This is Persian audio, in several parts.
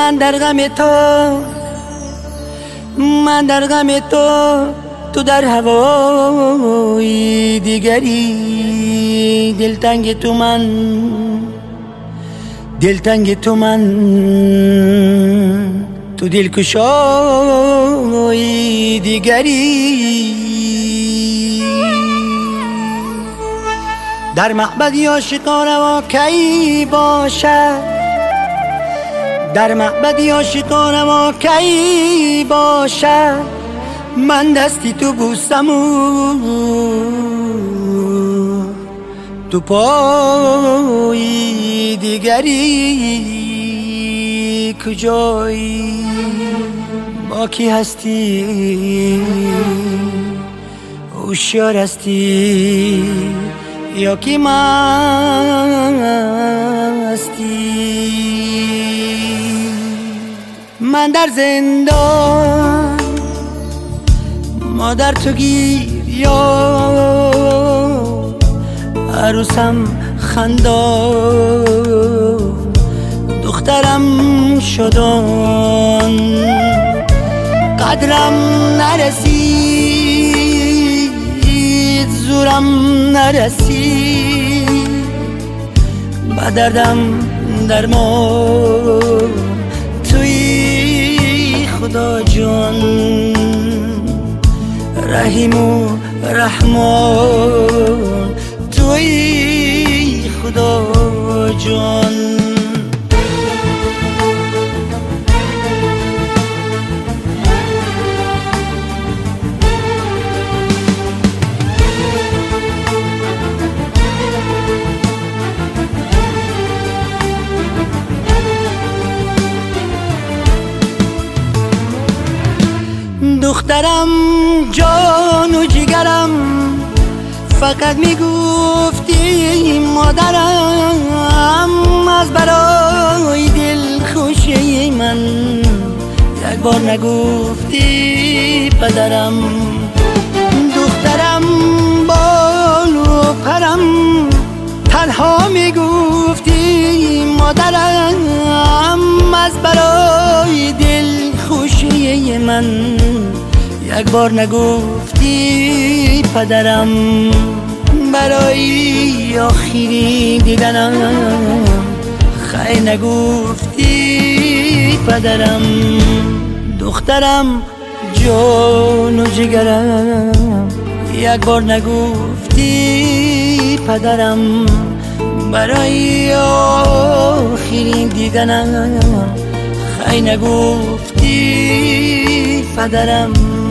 من در غم تو، من در غم تو، تو در هوای دیگری. دلتنگ تو من، دلتنگ تو من، تو دلکشای دیگری. در معبد عاشقان روا کی باشد، در معبد عاشقان روا کی باشد، من دستی تو بوسم و تو پای دیگری. کجایی؟ با کی هستی؟ هوشیار هستی یا کی مستی؟ من در زندان، مادر تو گریان، عروسم خندان، دخترم شدان. قدرم نرسید، زورم نرسید، با دردم درمان توی خدا جان. رحیم و رحمان توی خدا جان. دخترم جان و جگرم، فقط میگفتی مادرم، از برای دل خوشی من یک بار نگفتی پدرم. دخترم بال و پرم، تنها میگفتی مادرم، از برای دل خوشی من یک بار نگفتی پدرم. برای آخری دیدنم خیلی نگفتی پدرم. دخترم جان و جگرم، یک بار نگفتی پدرم. برای آخری دیدنم خیلی نگفتی پدرم.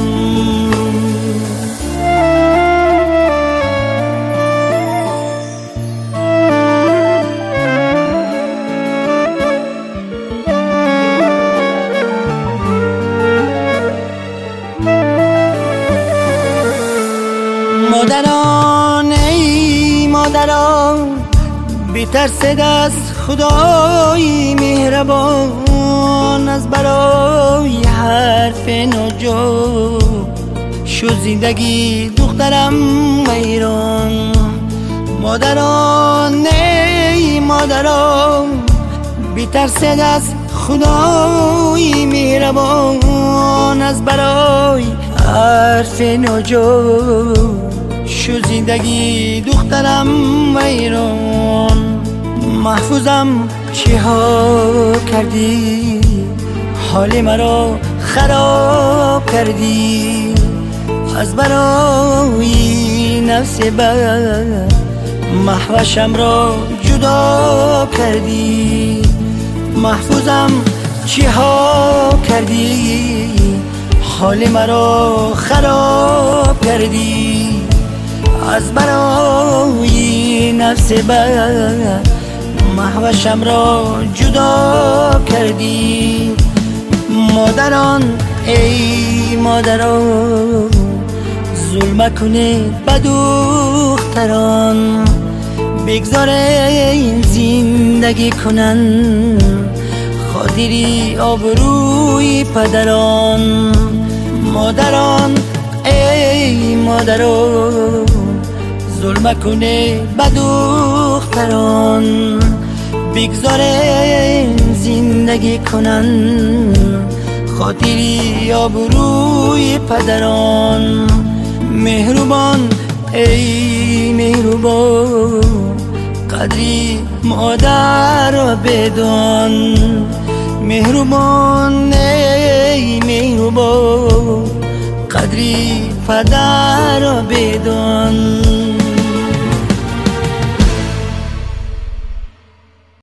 مادران ای مادران، بی‌ترسید از خدای مهربان، از برای حرف ناجا شد زندگی دخترم ویران. مادران ای مادران، بی‌ترسید از خدای مهربان، از برای حرف ناجا شد زندگی دخترم ویران. محفوظم چه ها کردی، حال مرا خراب کردی، از برای نفس بد محوشم را جدا کردی. محفوظم چه ها کردی، حال مرا خراب کردی، از برای نفس بد محوشم را جدا کردی. مادران ای مادران، ظلم کنید به دختران، بگذار این زندگی کنن خاطری آبروی پدران. مادران ای مادران، ظلم کنه به دختران، بگذار این زندگی زندگی کنن، خاطری آبروی پدران. مهربان ای مهربان، قدری مادر را بدان. مهربان ای مهربان، قدری پدر را بدان.